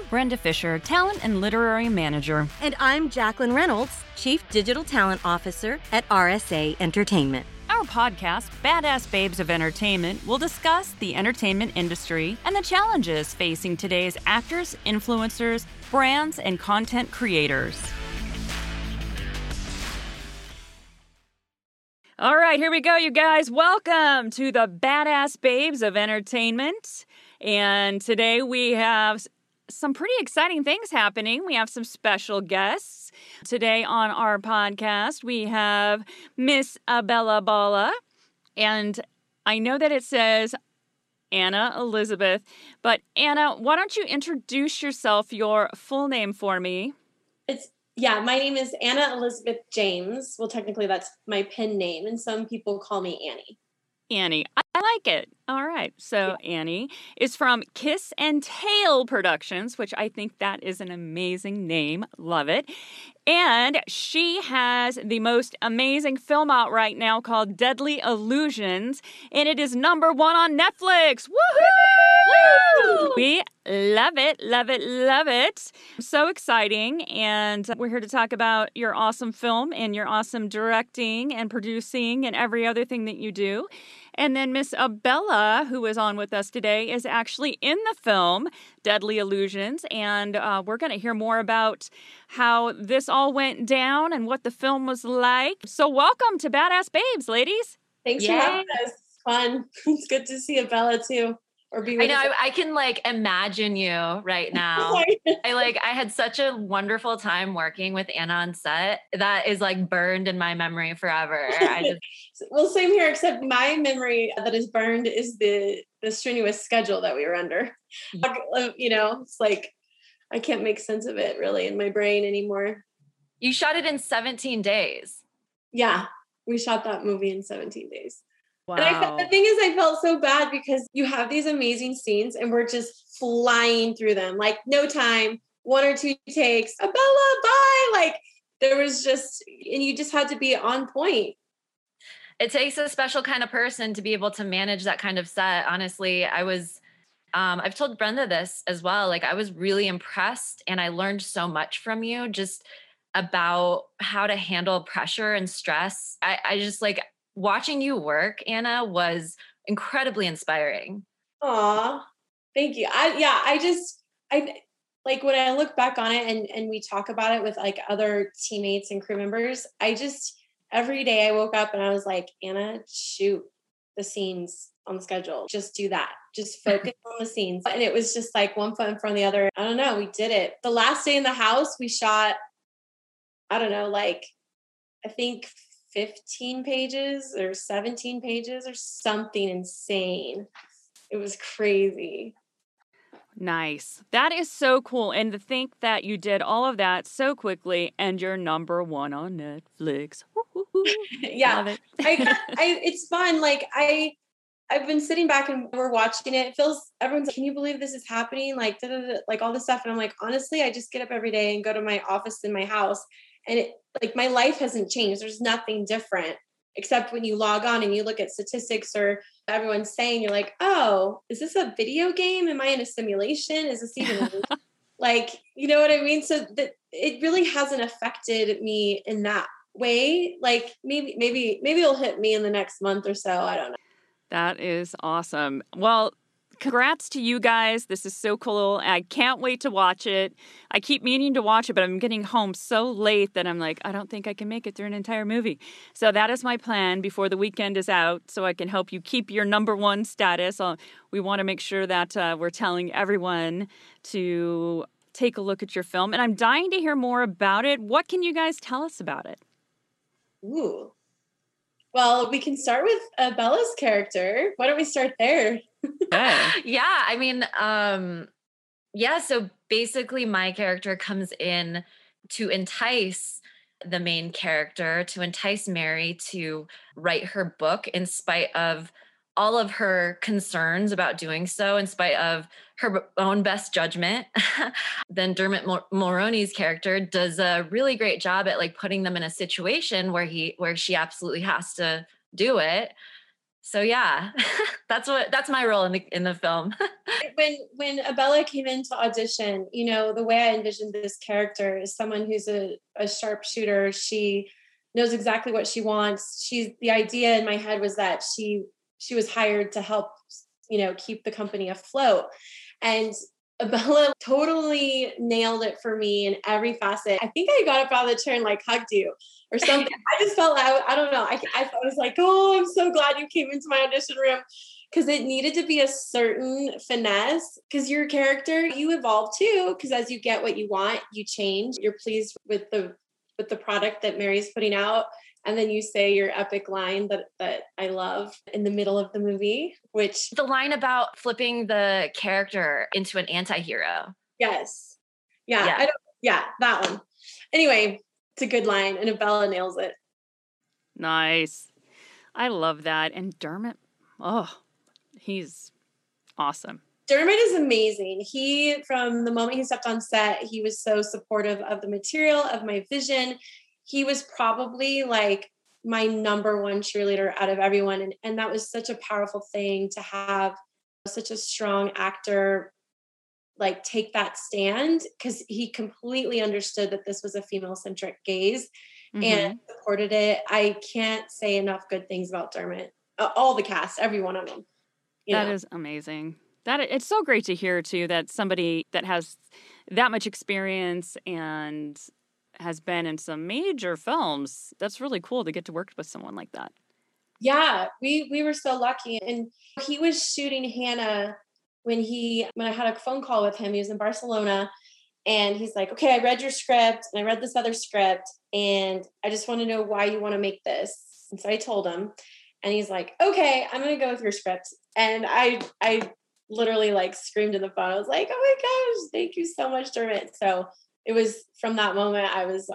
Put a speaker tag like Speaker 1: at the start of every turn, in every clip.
Speaker 1: Brenda Fisher, Talent and Literary Manager.
Speaker 2: And I'm Jacqueline Reynolds, Chief Digital Talent Officer at RSA Entertainment.
Speaker 1: Our podcast, Badass Babes of Entertainment, will discuss the entertainment industry and the challenges facing today's actors, influencers, brands, and content creators. All right, here we go, you guys. Welcome to the Badass Babes of Entertainment. And today we have some pretty exciting things happening. We have some special guests. Today on our podcast, we have Miss Abella Bala. And I know that it says Anna Elizabeth, but Anna, why don't you introduce yourself, your full name for me?
Speaker 3: My name is Anna Elizabeth James. Well, technically that's my pen name, and some people call me Annie.
Speaker 1: Annie. I like it. All right. So Annie is from Kiss and Tail Productions, which I think that is an amazing name. Love it. And she has the most amazing film out right now called Deadly Illusions, and it is number 1 on Netflix. Woohoo! We love it, love it, love it. So exciting. And we're here to talk about your awesome film and your awesome directing and producing and every other thing that you do. And then Miss Abella, who is on with us today, is actually in the film Deadly Illusions. And we're going to hear more about how this all went down and what the film was like. So welcome to Badass Babes, ladies.
Speaker 3: Thanks for having us. It's fun. It's good to see Abella too. Or be with
Speaker 4: I can imagine you right now. I had such a wonderful time working with Anna on set that is burned in my memory forever.
Speaker 3: Well, same here, except my memory that is burned is the strenuous schedule that we were under. It's I can't make sense of it really in my brain anymore.
Speaker 4: You shot it in 17 days.
Speaker 3: Yeah, we shot that movie in 17 days.
Speaker 1: Wow.
Speaker 3: And the thing is, I felt so bad because you have these amazing scenes and we're just flying through them. No time, 1 or 2 takes, Abella, bye. There was just, and you just had to be on point.
Speaker 4: It takes a special kind of person to be able to manage that kind of set. Honestly, I've told Brenda this as well. I was really impressed and I learned so much from you just about how to handle pressure and stress. I just watching you work, Anna, was incredibly inspiring.
Speaker 3: Aw, thank you. I when I look back on it and we talk about it with other teammates and crew members, every day I woke up and I was like, Anna, shoot the scenes on the schedule. Just do that. Just focus on the scenes. And it was just one foot in front of the other. I don't know. We did it. The last day in the house, we shot, I don't know, I think 15 pages or 17 pages or something insane. It was crazy.
Speaker 1: Nice. That is so cool. And to think that you did all of that so quickly and you're number 1 on Netflix.
Speaker 3: Yeah.
Speaker 1: Love it.
Speaker 3: It's fun. I've been sitting back and we're watching it. It feels, everyone's can you believe this is happening? All this stuff. And I'm honestly, I just get up every day and go to my office in my house. And my life hasn't changed. There's nothing different except when you log on and you look at statistics or everyone's saying, you're oh, is this a video game? Am I in a simulation? Is this even you know what I mean? So that it really hasn't affected me in that way. Maybe it'll hit me in the next month or so. I don't know.
Speaker 1: That is awesome. Well, congrats to you guys. This is so cool. I can't wait to watch it. I keep meaning to watch it, but I'm getting home so late that I'm I don't think I can make it through an entire movie. So that is my plan before the weekend is out so I can help you keep your number 1 status. We want to make sure that we're telling everyone to take a look at your film. And I'm dying to hear more about it. What can you guys tell us about it?
Speaker 3: Ooh. Well, we can start with Bella's character. Why don't we start there?
Speaker 4: So basically my character comes in to entice the main character, to entice Mary to write her book in spite of all of her concerns about doing so, in spite of her own best judgment. Then Dermot Mulroney's character does a really great job at putting them in a situation where she absolutely has to do it. So yeah, that's my role in the film.
Speaker 3: When Abella came into audition, you know, the way I envisioned this character is someone who's a sharpshooter. She knows exactly what she wants. The idea in my head was that she was hired to help, you know, keep the company afloat. And Abella totally nailed it for me in every facet. I think I got up out of the chair and like hugged you or something. I just felt, I don't know. I was like, oh, I'm so glad you came into my audition room, because it needed to be a certain finesse, because your character, you evolve too, because as you get what you want, you change. You're pleased with the product that Mary's putting out. And then you say your epic line that I love in the middle of the movie, which
Speaker 4: The line about flipping the character into an anti-hero.
Speaker 3: yes. Yeah.
Speaker 4: Yeah.
Speaker 3: That one. Anyway, it's a good line and Abella nails it.
Speaker 1: Nice. I love that. And Dermot, oh, he's awesome.
Speaker 3: Dermot is amazing. From the moment he stepped on set, he was so supportive of the material, of my vision. He was probably like my number one cheerleader out of everyone. And that was such a powerful thing to have such a strong actor like take that stand, because he completely understood that this was a female-centric gaze and supported it. I can't say enough good things about Dermot. All the cast, every one of them.
Speaker 1: That is amazing. It's so great to hear too that somebody that has that much experience and has been in some major films. That's really cool to get to work with someone like that.
Speaker 3: Yeah, we were so lucky. And he was shooting Hannah when I had a phone call with him. He was in Barcelona and he's like, okay, I read your script and I read this other script and I just want to know why you want to make this. And so I told him and he's like, okay, I'm going to go with your script. And I literally like screamed in the phone. I was like, oh my gosh, thank you so much, Dermot. So it was from that moment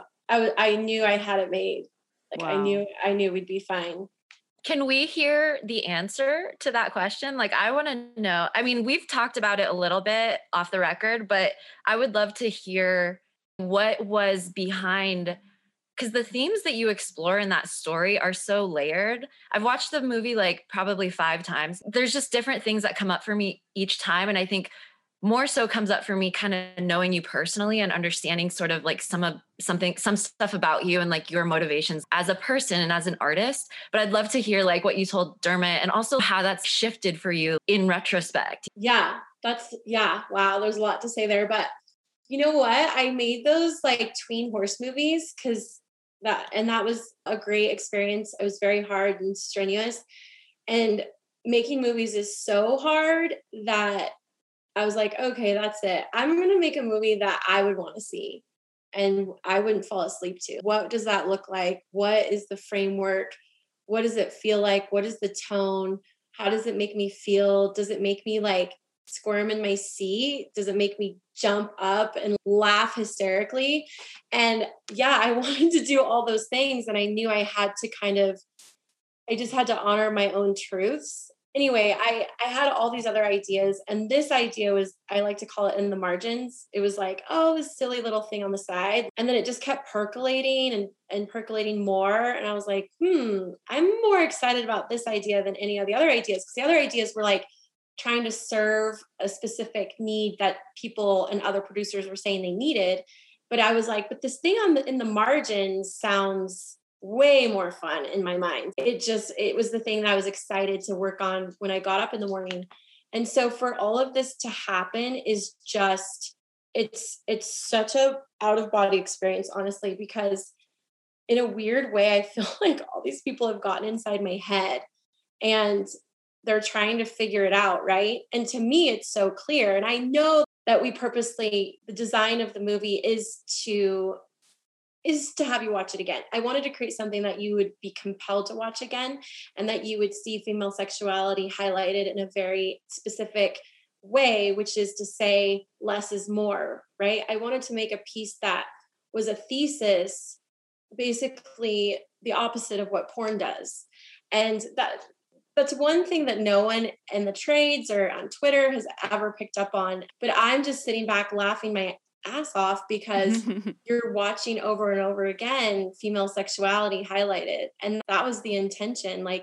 Speaker 3: I knew I had it made. Like wow. I knew we'd be fine.
Speaker 4: Can we hear the answer to that question? Like, I want to know. I mean, we've talked about it a little bit off the record, but I would love to hear what was behind, because the themes that you explore in that story are so layered. I've watched the movie like probably 5 times. There's just different things that come up for me each time. And I think more so comes up for me kind of knowing you personally and understanding sort of like some stuff about you and like your motivations as a person and as an artist. But I'd love to hear like what you told Dermot and also how that's shifted for you in retrospect.
Speaker 3: Yeah, wow, there's a lot to say there. But you know what? I made those like tween horse movies because that was a great experience. It was very hard and strenuous. And making movies is so hard that I was like, okay, that's it. I'm going to make a movie that I would want to see and I wouldn't fall asleep to. What does that look like? What is the framework? What does it feel like? What is the tone? How does it make me feel? Does it make me like squirm in my seat? Does it make me jump up and laugh hysterically? And yeah, I wanted to do all those things. And I knew I just had to honor my own truths. Anyway, I had all these other ideas. And this idea was, I like to call it in the margins. It was like, oh, this silly little thing on the side. And then it just kept percolating and percolating more. And I was like, I'm more excited about this idea than any of the other ideas. Because the other ideas were like trying to serve a specific need that people and other producers were saying they needed. But I was like, but this thing in the margins sounds way more fun in my mind. It was the thing that I was excited to work on when I got up in the morning. And so for all of this to happen is just, it's such a out of body experience, honestly, because in a weird way, I feel like all these people have gotten inside my head and they're trying to figure it out. Right. And to me, it's so clear. And I know that the design of the movie is to have you watch it again. I wanted to create something that you would be compelled to watch again and that you would see female sexuality highlighted in a very specific way, which is to say less is more, right? I wanted to make a piece that was a thesis, basically the opposite of what porn does. And that's one thing that no one in the trades or on Twitter has ever picked up on. But I'm just sitting back laughing my ass off because you're watching over and over again female sexuality highlighted. And that was the intention. Like,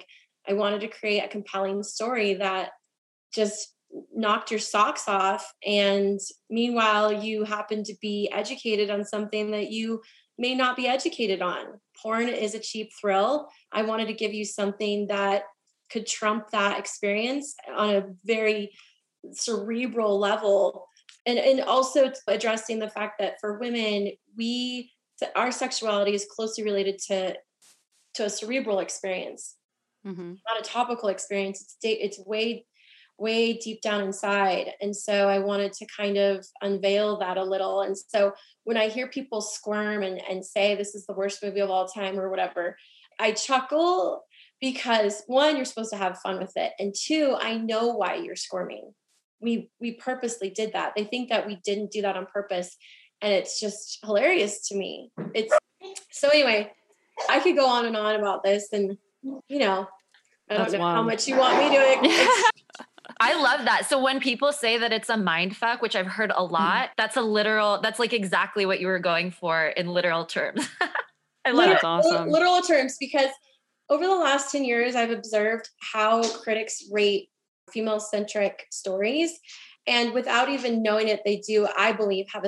Speaker 3: I wanted to create a compelling story that just knocked your socks off. And meanwhile, you happen to be educated on something that you may not be educated on. Porn is a cheap thrill. I wanted to give you something that could trump that experience on a very cerebral level. And also addressing the fact that for women, our sexuality is closely related to a cerebral experience, not a topical experience. It's way deep down inside. And so I wanted to kind of unveil that a little. And so when I hear people squirm and say this is the worst movie of all time or whatever, I chuckle because one, you're supposed to have fun with it. And two, I know why you're squirming. We purposely did that. They think that we didn't do that on purpose. And it's just hilarious to me. So anyway, I could go on and on about this, and I don't know how much you want me to.
Speaker 4: I love that. So when people say that it's a mind fuck, which I've heard a lot, that's like exactly what you were going for in literal terms. I love it.
Speaker 1: Awesome.
Speaker 3: Literal terms, because over the last 10 years, I've observed how critics rate female-centric stories. And without even knowing it, they do, I believe, have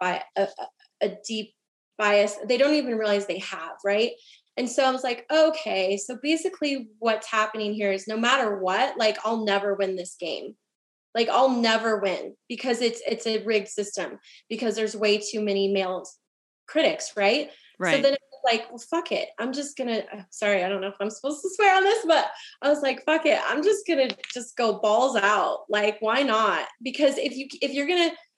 Speaker 3: a deep bias. They don't even realize they have, right? And so I was like, okay, so basically what's happening here is no matter what, like, I'll never win this game. Like, I'll never win because it's a rigged system, because there's way too many male critics, right? So then it's like, well, fuck it. I'm just gonna, sorry, I don't know if I'm supposed to swear on this, but I was like, fuck it. I'm just gonna just go balls out. Like, why not? Because if you're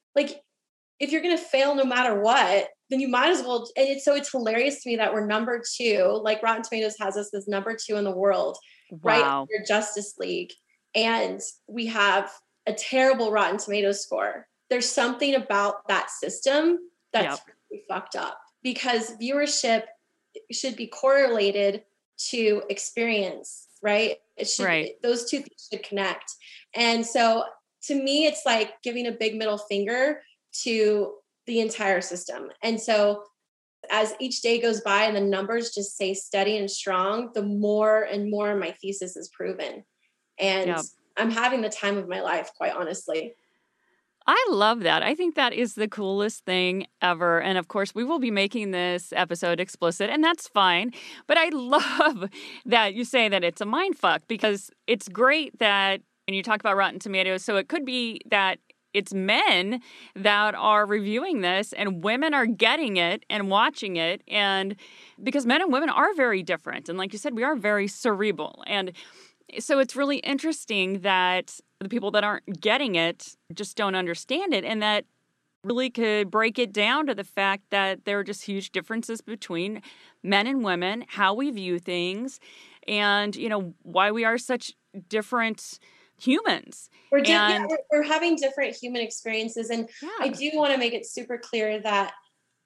Speaker 3: gonna fail no matter what, then you might as well. And it's hilarious to me that we're number 2, like Rotten Tomatoes has us as number 2 in the world, right? Under Justice League. And we have a terrible Rotten Tomatoes score. There's something about that system that's really fucked up, because viewership should be correlated to experience, right? It should, those two things should connect. And so to me, it's like giving a big middle finger to the entire system. And so as each day goes by and the numbers just stay steady and strong, the more and more my thesis is proven. And I'm having the time of my life, quite honestly.
Speaker 1: I love that. I think that is the coolest thing ever. And of course, we will be making this episode explicit, and that's fine. But I love that you say that it's a mind fuck, because it's great that, and you talk about Rotten Tomatoes, so it could be that it's men that are reviewing this and women are getting it and watching it. And because men and women are very different. And like you said, we are very cerebral. And so it's really interesting that the people that aren't getting it just don't understand it, and that really could break it down to the fact that there are just huge differences between men and women, how we view things, and, why we are such different humans.
Speaker 3: We're having different human experiences. And I do want to make it super clear that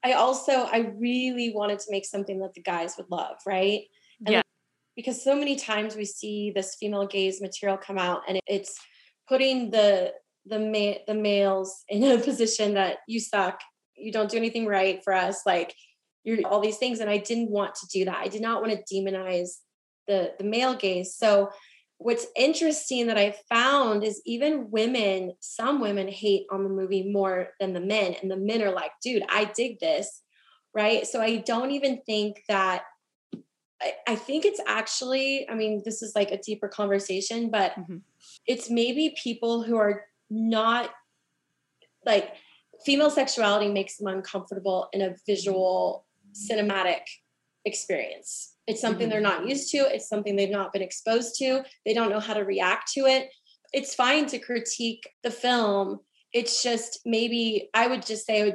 Speaker 3: I really wanted to make something that the guys would love, right? And because so many times we see this female gaze material come out, and it's putting the males in a position that you suck, you don't do anything right for us, like you're all these things. And I didn't want to do that. I did not want to demonize the male gaze. So what's interesting that I found is even some women hate on the movie more than the men, and the men are like, dude, I dig this, right? So I don't even think that, I think it's actually, I mean, this is like a deeper conversation, but it's maybe people who are not, like, female sexuality makes them uncomfortable in a visual cinematic experience. It's something they're not used to. It's something they've not been exposed to. They don't know how to react to it. It's fine to critique the film. It's just, maybe I would just say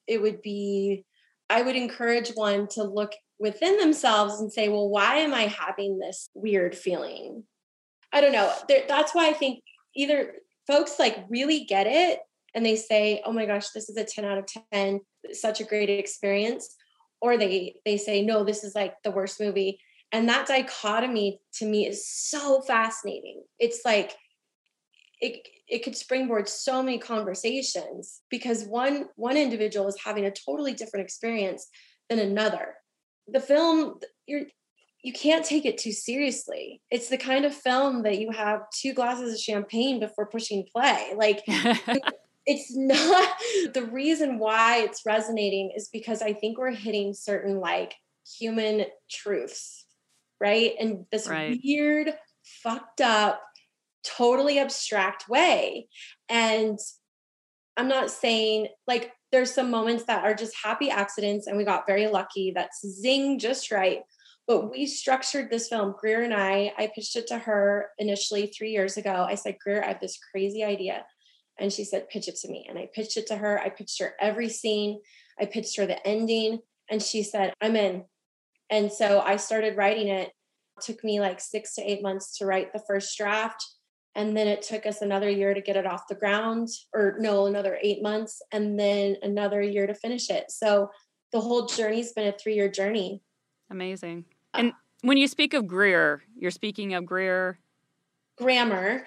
Speaker 3: I would encourage one to look within themselves and say, well, why am I having this weird feeling? I don't know. That's why I think either folks like really get it and they say, oh my gosh, this is a 10 out of 10, such a great experience. Or they say, no, this is like the worst movie. And that dichotomy to me is so fascinating. It's like, it could springboard so many conversations, because one individual is having a totally different experience than another. The film, you can't take it too seriously. It's the kind of film that you have 2 glasses of champagne before pushing play. Like, it's not the reason why it's resonating is because I think we're hitting certain like human truths, right? And this
Speaker 1: Right.
Speaker 3: weird, fucked up, totally abstract way. And I'm not saying like there's some moments that are just happy accidents and we got very lucky. That's zing just right. But we structured this film, Greer and I pitched it to her initially 3 years ago. I said, Greer, I have this crazy idea. And she said, pitch it to me. And I pitched it to her. I pitched her every scene. I pitched her the ending. And she said, I'm in. And so I started writing it. It took me like 6 to 8 months to write the first draft. And then it took us another year to get it off the ground, or no, another 8 months, and then another year to finish it. So the whole journey's been a 3-year journey.
Speaker 1: Amazing. And when you speak of Greer, you're speaking of Greer
Speaker 3: Grammer.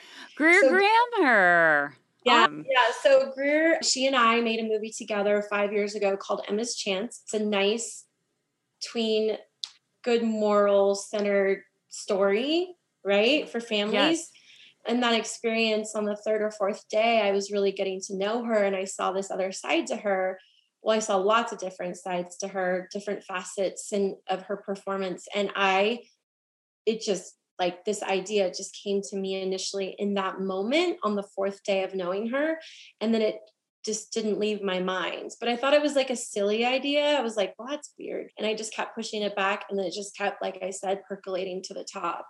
Speaker 1: Grammer.
Speaker 3: Yeah. So Greer, she and I made a movie together 5 years ago called Emma's Chance. It's a nice tween, good moral centered story, right? For families.
Speaker 1: Yes.
Speaker 3: And that experience on the 3rd or 4th day, I was really getting to know her and I saw this other side to her. Well, I saw lots of different sides to her, different facets of her performance. And it just like this idea just came to me initially in that moment on the 4th day of knowing her. And then it just didn't leave my mind. But I thought it was like a silly idea. I was like, well, that's weird. And I just kept pushing it back. And then it just kept, like I said, percolating to the top.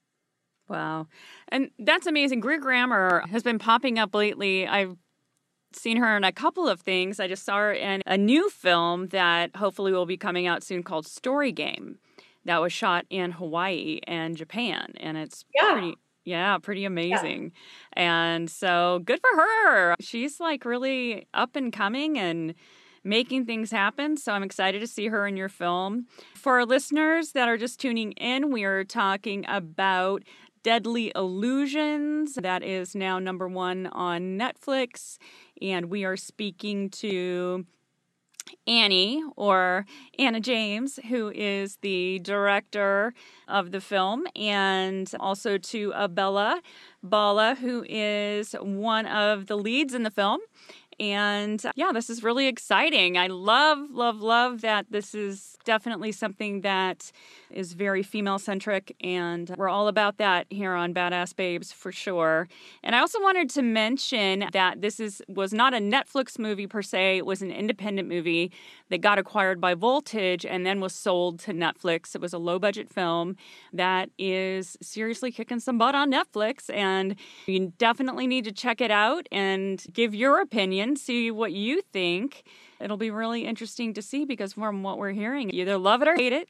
Speaker 1: Wow. And that's amazing. Greer Grammer has been popping up lately. I've seen her in a couple of things. I just saw her in a new film that hopefully will be coming out soon called Story Game that was shot in Hawaii and Japan. And it's pretty amazing. Yeah. And so good for her. She's like really up and coming and making things happen. So I'm excited to see her in your film. For our listeners that are just tuning in, we are talking about Deadly Illusions. That is now #1 on Netflix. And we are speaking to Annie, or Anna James, who is the director of the film, and also to Abella Bala, who is one of the leads in the film. And yeah, this is really exciting. I love that this is definitely something that is very female-centric, and we're all about that here on Badass Babes for sure. And I also wanted to mention that this was not a Netflix movie per se. It was an independent movie that got acquired by Voltage and then was sold to Netflix. It was a low-budget film that is seriously kicking some butt on Netflix, and you definitely need to check it out and give your opinion, see what you think. It'll be really interesting to see because from what we're hearing, you either love it or hate it,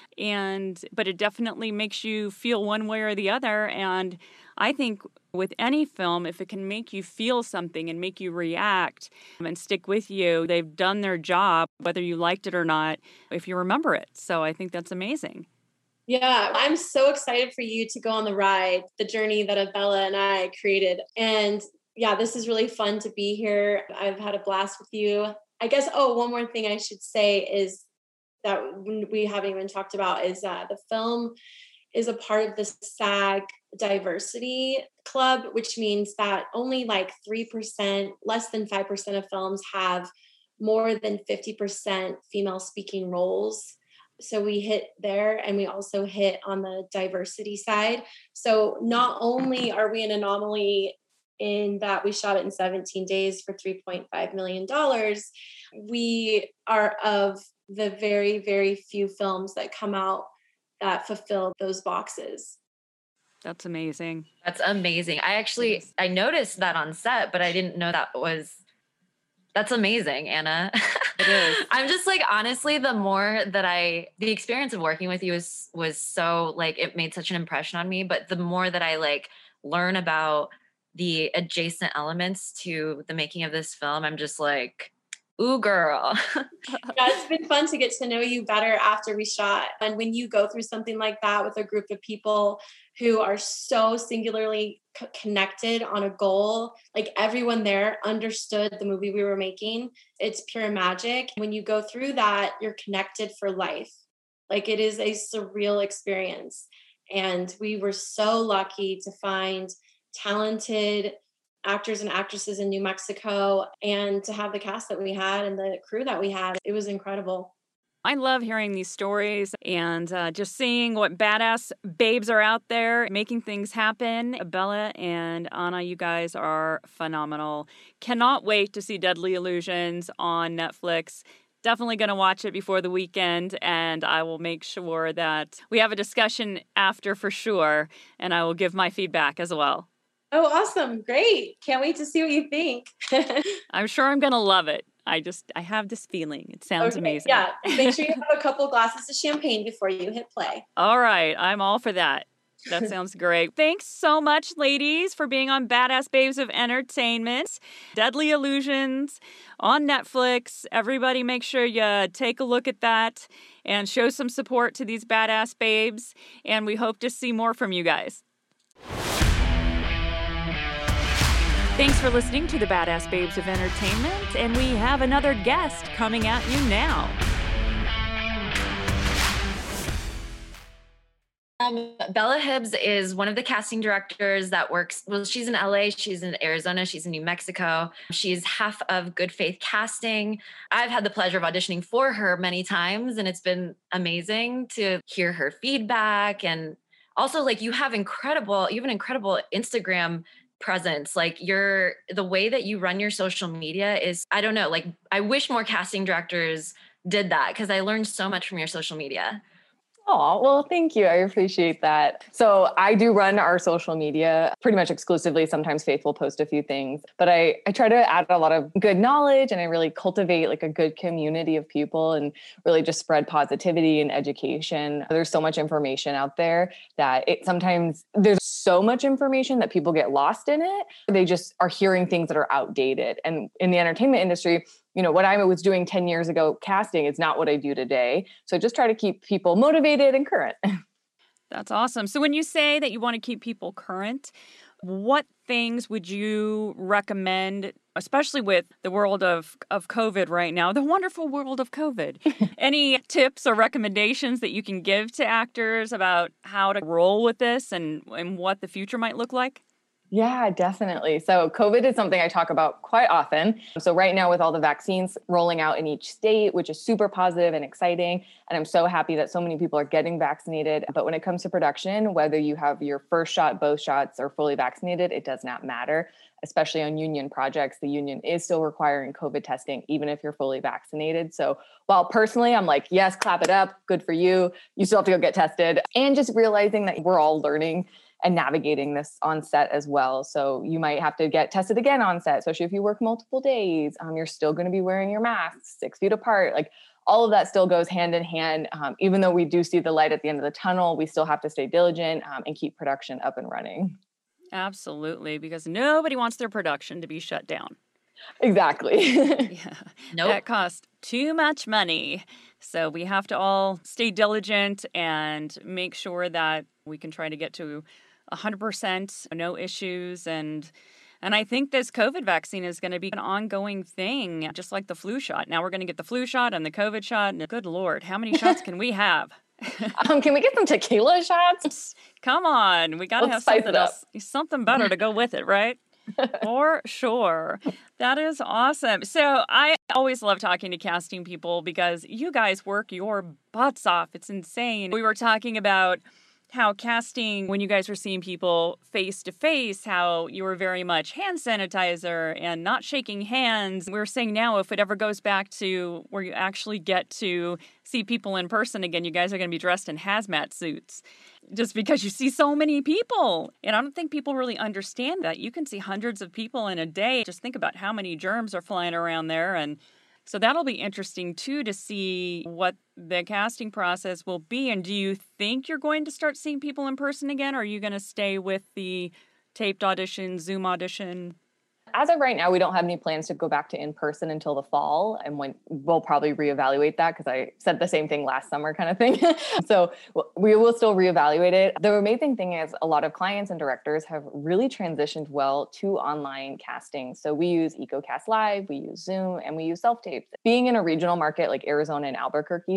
Speaker 1: but it definitely makes you feel one way or the other. And I think with any film, if it can make you feel something and make you react and stick with you, they've done their job, whether you liked it or not, if you remember it. So I think that's amazing.
Speaker 3: Yeah, I'm so excited for you to go on the ride, the journey that Abella and I created. And yeah, this is really fun to be here. I've had a blast with you. I guess, one more thing I should say is that we haven't even talked about is the film is a part of the SAG Diversity Club, which means that only like 3%, less than 5% of films have more than 50% female speaking roles. So we hit there, and we also hit on the diversity side. So not only are we an anomaly in that we shot it in 17 days for $3.5 million, we are of the very, very few films that come out that fulfill those boxes.
Speaker 1: That's amazing.
Speaker 4: That's amazing. I noticed that on set, but I didn't know that's amazing, Anna.
Speaker 1: It is.
Speaker 4: I'm just like, honestly, the experience of working with you was so like, it made such an impression on me, but the more that I like learn about the adjacent elements to the making of this film, I'm just like, ooh, girl.
Speaker 3: Yeah, it's been fun to get to know you better after we shot. And when you go through something like that with a group of people who are so singularly connected on a goal, like everyone there understood the movie we were making, it's pure magic. When you go through that, you're connected for life. Like it is a surreal experience. And we were so lucky to find talented actors and actresses in New Mexico and to have the cast that we had and the crew that we had. It was incredible.
Speaker 1: I love hearing these stories and just seeing what badass babes are out there making things happen. Bella and Anna, you guys are phenomenal. Cannot wait to see Deadly Illusions on Netflix. Definitely going to watch it before the weekend, and I will make sure that we have a discussion after for sure, and I will give my feedback as well.
Speaker 3: Oh, awesome. Great. Can't wait to see what you think.
Speaker 1: I'm sure I'm going to love it. I have this feeling. It sounds amazing.
Speaker 3: Yeah. Make sure you have a couple glasses of champagne before you hit play.
Speaker 1: All right. I'm all for that. That sounds great. Thanks so much, ladies, for being on Badass Babes of Entertainment. Deadly Illusions on Netflix. Everybody make sure you take a look at that and show some support to these badass babes. And we hope to see more from you guys. Thanks for listening to the Badass Babes of Entertainment, and we have another guest coming at you now.
Speaker 4: Bella Hibbs is one of the casting directors that works, well, she's in LA, she's in Arizona, she's in New Mexico. She's half of Good Faith Casting. I've had the pleasure of auditioning for her many times, and it's been amazing to hear her feedback. And also, like, you have an incredible Instagram presence. Like the way that you run your social media is, I don't know, like I wish more casting directors did that because I learned so much from your social media.
Speaker 5: Oh, well, thank you. I appreciate that. So I do run our social media pretty much exclusively. Sometimes Faith will post a few things, but I try to add a lot of good knowledge, and I really cultivate like a good community of people and really just spread positivity and education. There's so much information out there that sometimes there's so much information that people get lost in it. They just are hearing things that are outdated. And in the entertainment industry, you know, what I was doing 10 years ago casting is not what I do today. So just try to keep people motivated and current.
Speaker 1: That's awesome. So when you say that you want to keep people current, what things would you recommend, especially with the world of COVID right now, the wonderful world of COVID? Any tips or recommendations that you can give to actors about how to roll with this and what the future might look like?
Speaker 5: Yeah, definitely. So COVID is something I talk about quite often. So right now with all the vaccines rolling out in each state, which is super positive and exciting, and I'm so happy that so many people are getting vaccinated. But when it comes to production, whether you have your first shot, both shots, or fully vaccinated, it does not matter. Especially on union projects, the union is still requiring COVID testing, even if you're fully vaccinated. So while personally, I'm like, yes, clap it up. Good for you. You still have to go get tested. And just realizing that we're all learning and navigating this on set as well. So you might have to get tested again on set, especially if you work multiple days. You're still going to be wearing your masks 6 feet apart. Like all of that still goes hand in hand. Even though we do see the light at the end of the tunnel, we still have to stay diligent and keep production up and running.
Speaker 1: Absolutely, because nobody wants their production to be shut down.
Speaker 5: Exactly.
Speaker 1: Yeah.
Speaker 4: Nope.
Speaker 1: That costs too much money. So we have to all stay diligent and make sure that we can try to get to 100%, no issues. And I think this COVID vaccine is going to be an ongoing thing, just like the flu shot. Now we're going to get the flu shot and the COVID shot. And good Lord, how many shots can we have?
Speaker 5: Can we get some tequila shots?
Speaker 1: Come on. We got to have something else, something better to go with it, right? For sure. That is awesome. So I always love talking to casting people because you guys work your butts off. It's insane. We were talking about how casting, when you guys were seeing people face to face, how you were very much hand sanitizer and not shaking hands. We're saying now if it ever goes back to where you actually get to see people in person again, you guys are going to be dressed in hazmat suits just because you see so many people. And I don't think people really understand that. You can see hundreds of people in a day. Just think about how many germs are flying around there. And so that'll be interesting, too, to see what the casting process will be. And do you think you're going to start seeing people in person again? Or are you going to stay with the taped audition, Zoom audition?
Speaker 5: As of right now, we don't have any plans to go back to in-person until the fall. And when we'll probably reevaluate that because I said the same thing last summer kind of thing. So we will still reevaluate it. The amazing thing is a lot of clients and directors have really transitioned well to online casting. So we use EcoCast Live, we use Zoom, and we use self-tapes. Being in a regional market like Arizona and Albuquerque,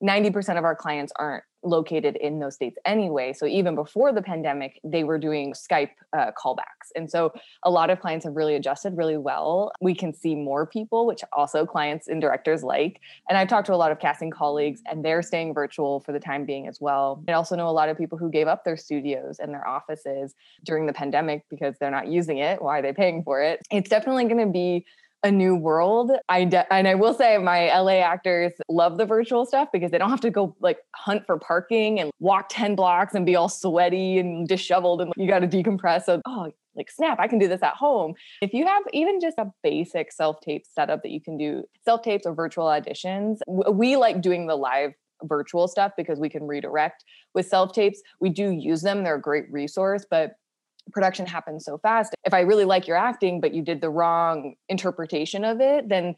Speaker 5: 90% of our clients aren't located in those states anyway. So even before the pandemic, they were doing Skype callbacks. And so a lot of clients have really adjusted really well. We can see more people, which also clients and directors like. And I've talked to a lot of casting colleagues and they're staying virtual for the time being as well. I also know a lot of people who gave up their studios and their offices during the pandemic because they're not using it. Why are they paying for it? It's definitely going to be a new world. And I will say my LA actors love the virtual stuff because they don't have to go like hunt for parking and walk 10 blocks and be all sweaty and disheveled and you got to decompress. So, like snap, I can do this at home. If you have even just a basic self-tape setup that you can do, self-tapes or virtual auditions, we like doing the live virtual stuff because we can redirect. With self-tapes, we do use them. They're a great resource, but production happens so fast. If I really like your acting, but you did the wrong interpretation of it, then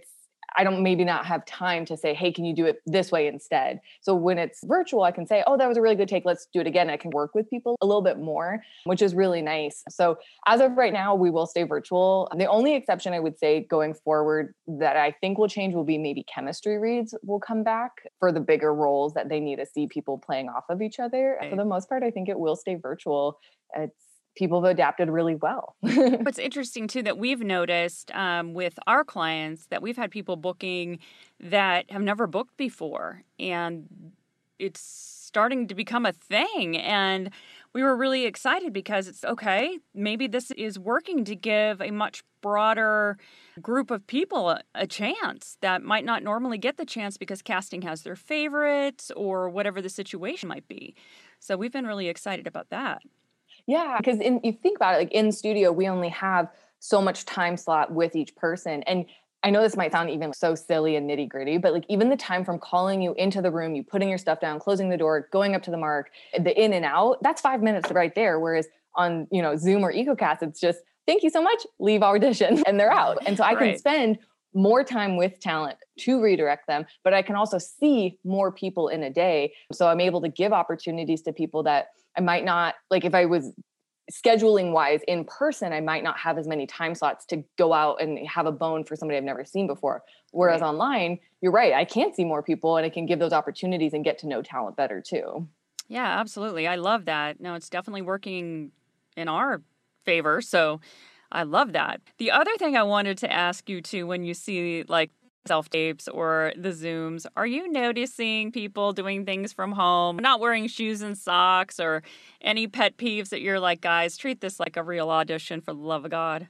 Speaker 5: I don't maybe not have time to say, hey, can you do it this way instead? So when it's virtual, I can say, oh, that was a really good take. Let's do it again. I can work with people a little bit more, which is really nice. So as of right now, we will stay virtual. The only exception I would say going forward that I think will change will be maybe chemistry reads will come back for the bigger roles that they need to see people playing off of each other. Right. For the most part, I think it will stay virtual. People have adapted really well.
Speaker 1: What's interesting too that we've noticed with our clients that we've had people booking that have never booked before, and it's starting to become a thing. And we were really excited because it's okay. Maybe this is working to give a much broader group of people a chance that might not normally get the chance because casting has their favorites or whatever the situation might be. So we've been really excited about that.
Speaker 5: Yeah, because you think about it, like in studio, we only have so much time slot with each person. And I know this might sound even so silly and nitty gritty, but like even the time from calling you into the room, you putting your stuff down, closing the door, going up to the mark, the in and out, that's 5 minutes right there. Whereas on, Zoom or EcoCast, it's just, thank you so much, leave audition, and they're out. And so I can spend more time with talent to redirect them, but I can also see more people in a day. So I'm able to give opportunities to people that I might not, like if I was scheduling wise in person, I might not have as many time slots to go out and have a bone for somebody I've never seen before. Whereas online, you're right, I can see more people and I can give those opportunities and get to know talent better too.
Speaker 1: Yeah, absolutely. I love that. No, it's definitely working in our favor. So I love that. The other thing I wanted to ask you too, when you see like self-tapes or the Zooms, are you noticing people doing things from home, not wearing shoes and socks, or any pet peeves that you're like, guys, treat this like a real audition for the love of God?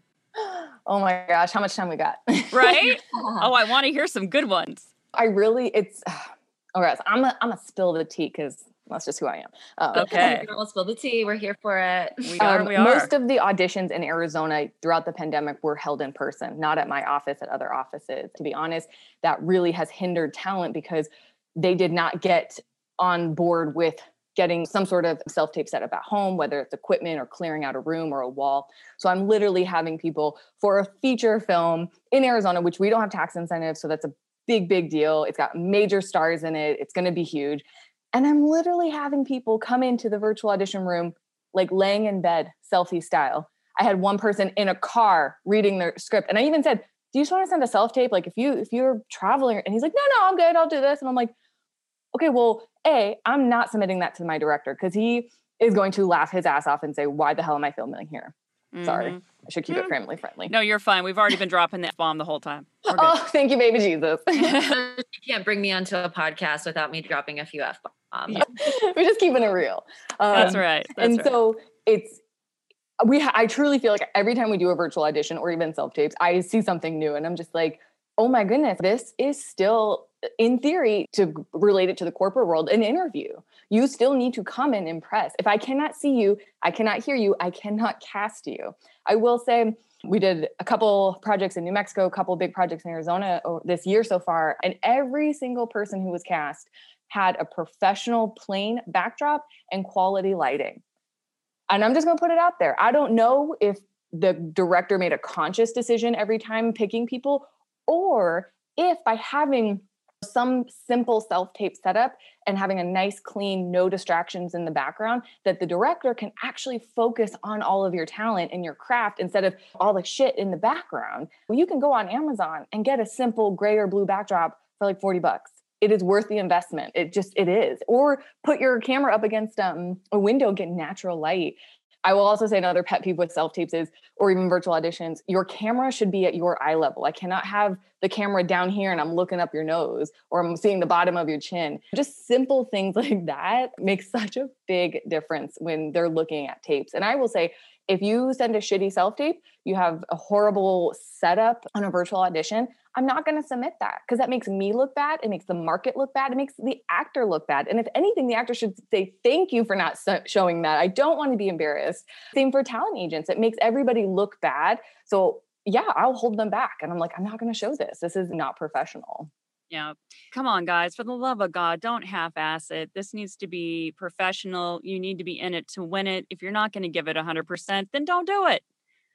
Speaker 5: Oh my gosh, how much time we got?
Speaker 1: Right? Oh, I want to hear some good ones.
Speaker 5: I'm gonna spill the tea because that's just who I am.
Speaker 4: Okay. We'll spill the tea. We're here for it.
Speaker 1: We are.
Speaker 5: Most of the auditions in Arizona throughout the pandemic were held in person, not at my office, at other offices. To be honest, that really has hindered talent because they did not get on board with getting some sort of self-tape setup at home, whether it's equipment or clearing out a room or a wall. So I'm literally having people for a feature film in Arizona, which we don't have tax incentives. So that's a big, big deal. It's got major stars in it. It's going to be huge. And I'm literally having people come into the virtual audition room, like laying in bed, selfie style. I had one person in a car reading their script. And I even said, do you just want to send a self-tape? Like if you're traveling, and he's like, no, I'm good. I'll do this. And I'm like, okay, well, I'm not submitting that to my director because he is going to laugh his ass off and say, why the hell am I filming here? Mm-hmm. Sorry. I should keep it family friendly.
Speaker 1: No, you're fine. We've already been dropping that bomb the whole time.
Speaker 5: Oh, thank you, baby Jesus.
Speaker 4: You can't bring me onto a podcast without me dropping a few F-bombs.
Speaker 5: Yeah. We're just keeping it real.
Speaker 1: That's right.
Speaker 5: So I truly feel like every time we do a virtual audition or even self-tapes, I see something new and I'm just like, oh my goodness, this is still, in theory, to relate it to the corporate world, an interview. You still need to come and impress. If I cannot see you, I cannot hear you, I cannot cast you. I will say we did a couple projects in New Mexico, a couple big projects in Arizona this year so far, and every single person who was cast had a professional plain backdrop and quality lighting. And I'm just going to put it out there. I don't know if the director made a conscious decision every time picking people, or if by having some simple self-tape setup and having a nice, clean, no distractions in the background, that the director can actually focus on all of your talent and your craft instead of all the shit in the background. Well, you can go on Amazon and get a simple gray or blue backdrop for like $40. it is worth the investment. It is. Or put your camera up against a window, get natural light. I will also say another pet peeve with self-tapes is, or even virtual auditions, your camera should be at your eye level. I cannot have the camera down here and I'm looking up your nose or I'm seeing the bottom of your chin. Just simple things like that make such a big difference when they're looking at tapes. And I will say, if you send a shitty self-tape, you have a horrible setup on a virtual audition, I'm not going to submit that because that makes me look bad. It makes the market look bad. It makes the actor look bad. And if anything, the actor should say, thank you for not showing that. I don't want to be embarrassed. Same for talent agents. It makes everybody look bad. So yeah, I'll hold them back. And I'm like, I'm not going to show this. This is not professional.
Speaker 1: Yeah. Come on, guys. For the love of God, don't half-ass it. This needs to be professional. You need to be in it to win it. If you're not going to give it 100%, then don't do it.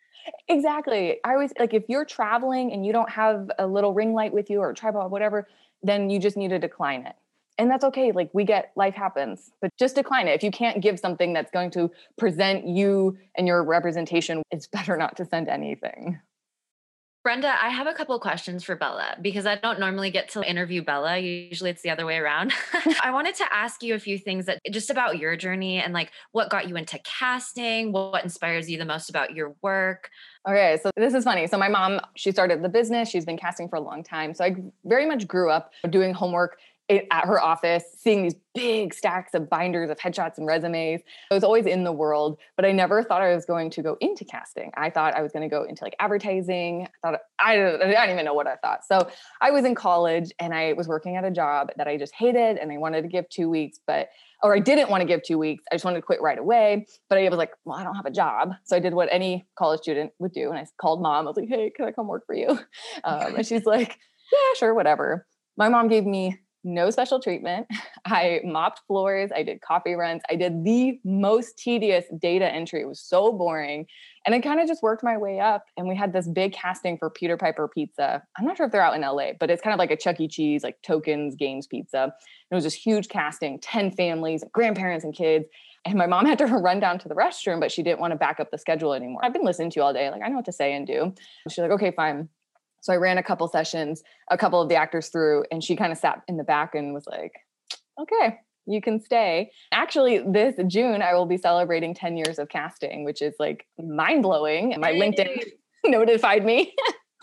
Speaker 5: Exactly. I always like, if you're traveling and you don't have a little ring light with you or a tripod, whatever, then you just need to decline it. And that's okay. Like, we get, life happens, but just decline it. If you can't give something that's going to present you and your representation, it's better not to send anything.
Speaker 4: Brenda, I have a couple of questions for Bella because I don't normally get to interview Bella. Usually it's the other way around. I wanted to ask you a few things that just about your journey and like what got you into casting, what inspires you the most about your work.
Speaker 5: Okay, so this is funny. So my mom, she started the business. She's been casting for a long time. So I very much grew up doing homework at her office, seeing these big stacks of binders of headshots and resumes. I was always in the world, but I never thought I was going to go into casting. I thought I was going to go into like advertising. I don't even know what I thought. So I was in college and I was working at a job that I just hated and I wanted to give 2 weeks, or I didn't want to give 2 weeks. I just wanted to quit right away. But I was like, well, I don't have a job. So I did what any college student would do. And I called mom. I was like, hey, can I come work for you? And she's like, yeah, sure, whatever. My mom gave me no special treatment. I mopped floors. I did coffee runs. I did the most tedious data entry. It was so boring. And I kind of just worked my way up. And we had this big casting for Peter Piper Pizza. I'm not sure if they're out in LA, but it's kind of like a Chuck E. Cheese, like Tokens Games Pizza. It was this huge casting, 10 families, grandparents and kids. And my mom had to run down to the restroom, but she didn't want to back up the schedule anymore. I've been listening to you all day. Like, I know what to say and do. She's like, okay, fine. So I ran a couple sessions, a couple of the actors through, and she kind of sat in the back and was like, okay, you can stay. Actually, this June, I will be celebrating 10 years of casting, which is like mind blowing. My LinkedIn notified me.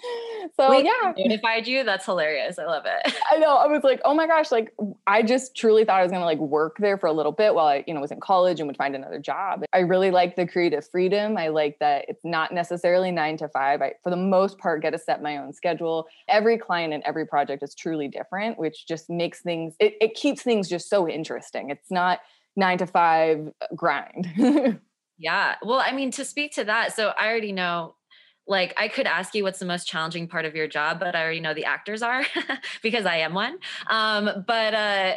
Speaker 5: So
Speaker 4: Wait,
Speaker 5: yeah.
Speaker 4: Notified you? That's hilarious. I love it.
Speaker 5: I know. I was like, oh my gosh, like I just truly thought I was going to like work there for a little bit while I, was in college and would find another job. I really like the creative freedom. I like that it's not necessarily 9 to 5. I, for the most part, get to set my own schedule. Every client and every project is truly different, which just makes things, it keeps things just so interesting. It's not 9 to 5 grind.
Speaker 4: Yeah. Well, I mean, to speak to that, so I already know, like, I could ask you what's the most challenging part of your job, but I already know the actors are because I am one. But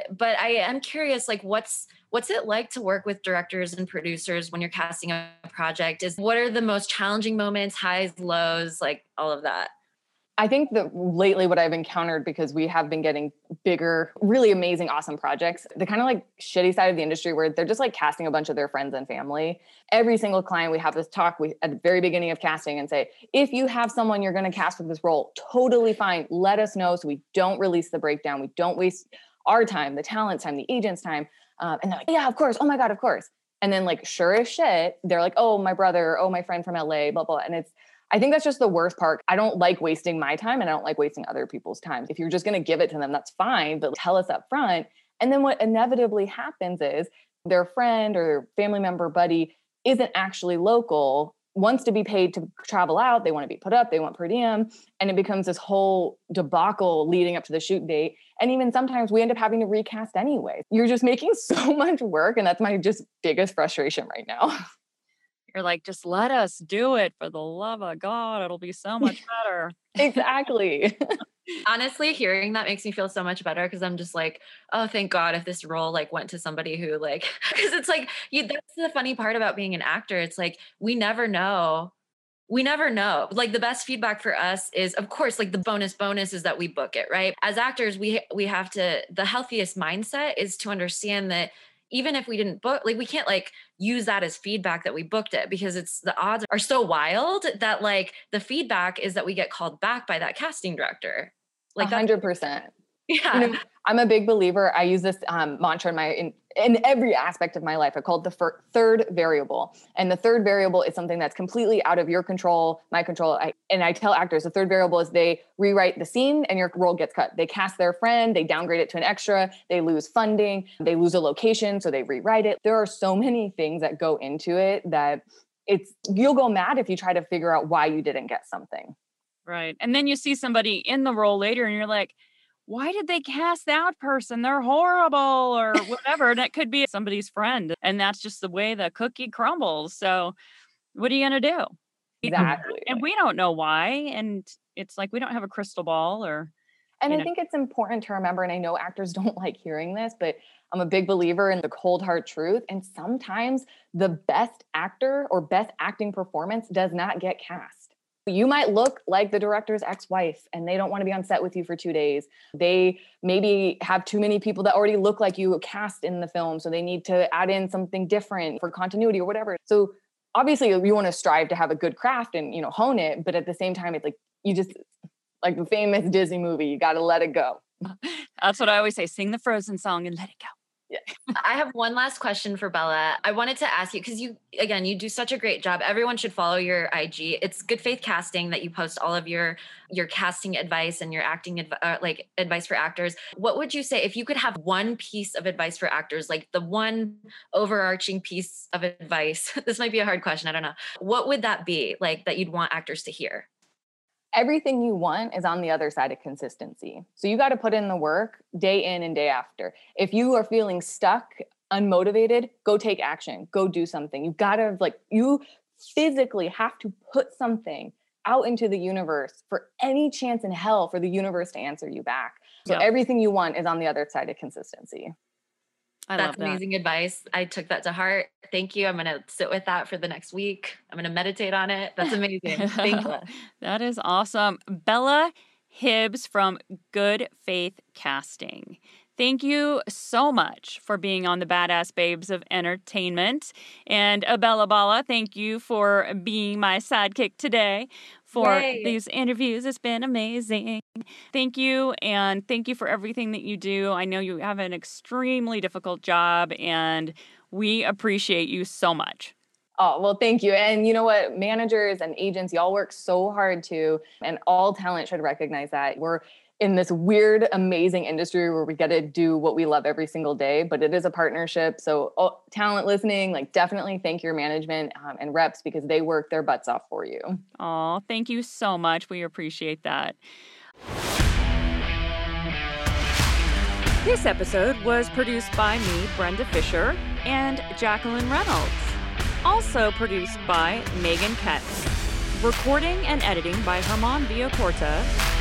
Speaker 4: I am curious, like, what's it like to work with directors and producers when you're casting a project? What are the most challenging moments, highs, lows, like all of that?
Speaker 5: I think that lately what I've encountered, because we have been getting bigger, really amazing, awesome projects, the kind of like shitty side of the industry where they're just like casting a bunch of their friends and family. Every single client, we have this talk at the very beginning of casting and say, if you have someone you're going to cast for this role, totally fine. Let us know so we don't release the breakdown. We don't waste our time, the talent's time, the agent's time. And they're like, yeah, of course. Oh my God, of course. And then like, sure as shit, they're like, oh, my brother, oh, my friend from LA, blah, blah. And I think that's just the worst part. I don't like wasting my time and I don't like wasting other people's time. If you're just going to give it to them, that's fine, but tell us up front. And then what inevitably happens is their friend or family member, buddy isn't actually local, wants to be paid to travel out. They want to be put up, they want per diem. And it becomes this whole debacle leading up to the shoot date. And even sometimes we end up having to recast anyway. You're just making so much work. And that's my just biggest frustration right now.
Speaker 1: You're like, just let us do it for the love of God. It'll be so much better.
Speaker 5: Exactly.
Speaker 4: Honestly, hearing that makes me feel so much better because I'm just like, oh, thank God if this role like went to somebody who like, because it's like, that's the funny part about being an actor. It's like, we never know. We never know. Like the best feedback for us is, of course, like the bonus is that we book it, right? As actors, we have to, the healthiest mindset is to understand that even if we didn't book, like we can't like use that as feedback that we booked it because the odds are so wild that like the feedback is that we get called back by that casting director. Like
Speaker 5: 100%.
Speaker 4: Yeah.
Speaker 5: You know, I'm a big believer. I use this mantra in every aspect of my life. I call it the third variable. And the third variable is something that's completely out of your control, my control. I tell actors the third variable is they rewrite the scene and your role gets cut. They cast their friend, they downgrade it to an extra, they lose funding, they lose a location, so they rewrite it. There are so many things that go into it that you'll go mad if you try to figure out why you didn't get something.
Speaker 1: Right. And then you see somebody in the role later and you're like, why did they cast that person? They're horrible or whatever. And it could be somebody's friend. And that's just the way the cookie crumbles. So what are you going to do?
Speaker 5: Exactly.
Speaker 1: And we don't know why. And it's like, we don't have a crystal ball
Speaker 5: And I think it's important to remember, and I know actors don't like hearing this, but I'm a big believer in the cold hard truth. And sometimes the best actor or best acting performance does not get cast. You might look like the director's ex-wife and they don't want to be on set with you for 2 days. They maybe have too many people that already look like you cast in the film. So they need to add in something different for continuity or whatever. So obviously you want to strive to have a good craft and, hone it. But at the same time, it's like, you just like the famous Disney movie, you got to let it go.
Speaker 1: That's what I always say. Sing the Frozen song and let it go.
Speaker 5: Yeah.
Speaker 4: I have one last question for Bella. I wanted to ask you, because you do such a great job. Everyone should follow your IG. It's Good Faith Casting that you post all of your casting advice and your acting advice for actors. What would you say if you could have one piece of advice for actors, like the one overarching piece of advice? This might be a hard question. I don't know. What would that be, like, that you'd want actors to hear?
Speaker 5: Everything you want is on the other side of consistency. So you got to put in the work day in and day after. If you are feeling stuck, unmotivated, go take action, go do something. You got to you physically have to put something out into the universe for any chance in hell for the universe to answer you back. So everything you want is on the other side of consistency.
Speaker 4: That's amazing advice. I took that to heart. Thank you. I'm going to sit with that for the next week. I'm going to meditate on it. That's amazing. Thank you.
Speaker 1: That is awesome. Bella Hibbs from Good Faith Casting. Thank you so much for being on the Badass Babes of Entertainment. And Bella Bala, thank you for being my sidekick today for these interviews. It's been amazing. Thank you. And thank you for everything that you do. I know you have an extremely difficult job and we appreciate you so much.
Speaker 5: Oh, well, thank you. And you know what? Managers and agents, y'all work so hard too. And all talent should recognize that. We're in this weird, amazing industry where we get to do what we love every single day, but it is a partnership. So talent listening, definitely thank your management and reps because they work their butts off for you.
Speaker 1: Oh, thank you so much. We appreciate that. This episode was produced by me, Brenda Fisher, and Jacqueline Reynolds. Also produced by Megan Ketz. Recording and editing by Herman Villacorta.